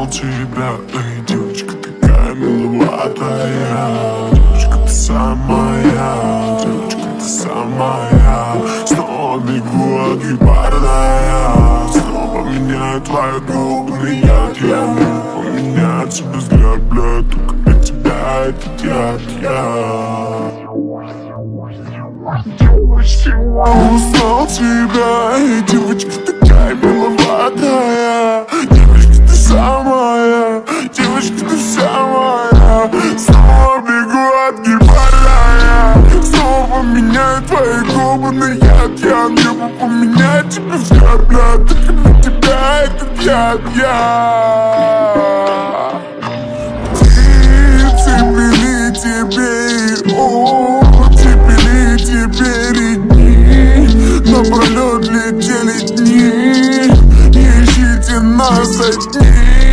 узнал тебя. Эй, девочка, такая миловатая. Девочка, ты самая. Девочка, ты самая. Снова бегу огибарная. Снова меняю твои губы на яд. Я могу поменяться без взгляд, блядь. Только для тебя этот яд. Узнал тебя, эй, девочка, такая миловатая. Девочка, ты самая, девочка, ты самая. Снова бегу отгибарная. Снова поменяю твои губы на яд. Я могу поменять тебе взгляд, блядь. Только для тебя этот яд. Цепели тебе и цепели тебе дни. Напролет летели дни. Ищите нас одни.